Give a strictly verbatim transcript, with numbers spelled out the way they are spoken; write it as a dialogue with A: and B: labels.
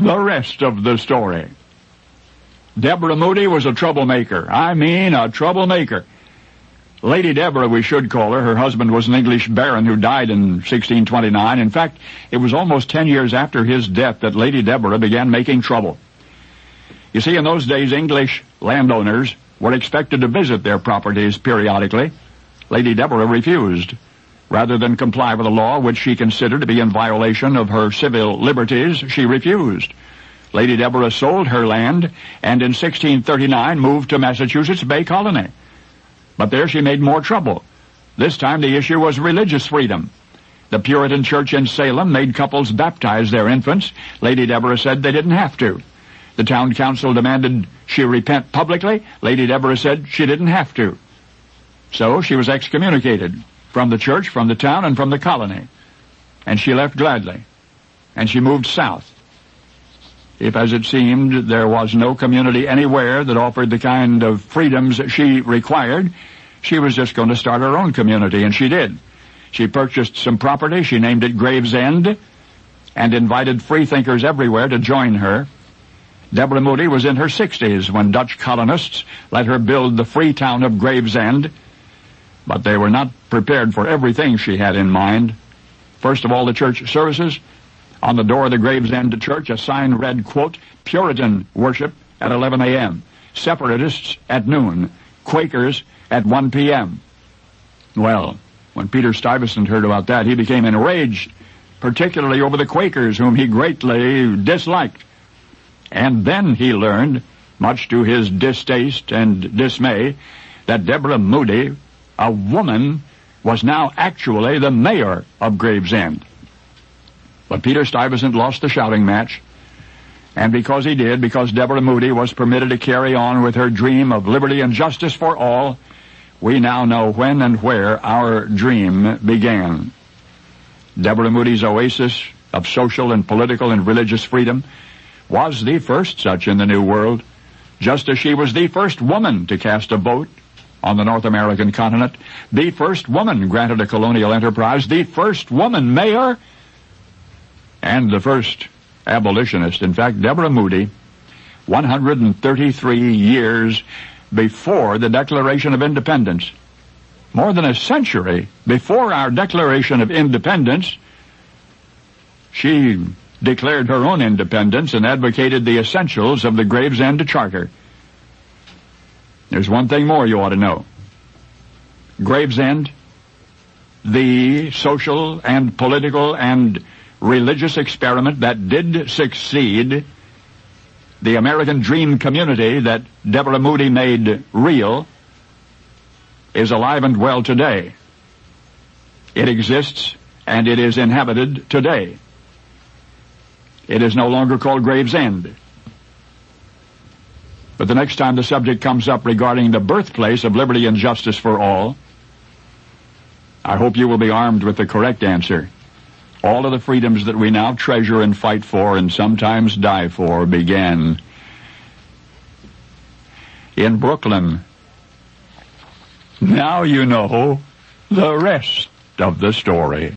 A: the rest of the story. Deborah Moody was a troublemaker. I mean, a troublemaker. Lady Deborah, we should call her. Her husband was an English baron who died in sixteen twenty-nine. In fact, it was almost ten years after his death that Lady Deborah began making trouble. You see, in those days, English landowners were expected to visit their properties periodically. Lady Deborah refused. Rather than comply with a law which she considered to be in violation of her civil liberties, she refused. Lady Deborah sold her land and in sixteen thirty-nine moved to Massachusetts Bay Colony. But there she made more trouble. This time the issue was religious freedom. The Puritan church in Salem made couples baptize their infants. Lady Deborah said they didn't have to. The town council demanded she repent publicly. Lady Deborah said she didn't have to. So she was excommunicated from the church, from the town, and from the colony. And she left gladly. And she moved south. If, as it seemed, there was no community anywhere that offered the kind of freedoms she required, she was just going to start her own community, and she did. She purchased some property, she named it Gravesend, and invited freethinkers everywhere to join her. Deborah Moody was in her sixties when Dutch colonists let her build the free town of Gravesend, but they were not prepared for everything she had in mind. First of all, the church services. On the door of the Gravesend church, a sign read, quote, Puritan worship at eleven a.m., Separatists at noon, Quakers at one p.m. Well, when Peter Stuyvesant heard about that, he became enraged, particularly over the Quakers, whom he greatly disliked. And then he learned, much to his distaste and dismay, that Deborah Moody, a woman, was now actually the mayor of Gravesend. But Peter Stuyvesant lost the shouting match, and because he did, because Deborah Moody was permitted to carry on with her dream of liberty and justice for all, we now know when and where our dream began. Deborah Moody's oasis of social and political and religious freedom was the first such in the New World, just as she was the first woman to cast a vote on the North American continent, the first woman granted a colonial enterprise, the first woman mayor, and the first abolitionist. In fact, Deborah Moody, one hundred thirty-three years before the Declaration of Independence, more than a century before our Declaration of Independence, she declared her own independence and advocated the essentials of the Gravesend Charter. There's one thing more you ought to know. Gravesend, the social and political and religious experiment that did succeed, the American dream community that Deborah Moody made real, is alive and well today. It exists and it is inhabited today. It is no longer called Gravesend. But the next time the subject comes up regarding the birthplace of liberty and justice for all, I hope you will be armed with the correct answer. All of the freedoms that we now treasure and fight for and sometimes die for began in Brooklyn. Now you know the rest of the story.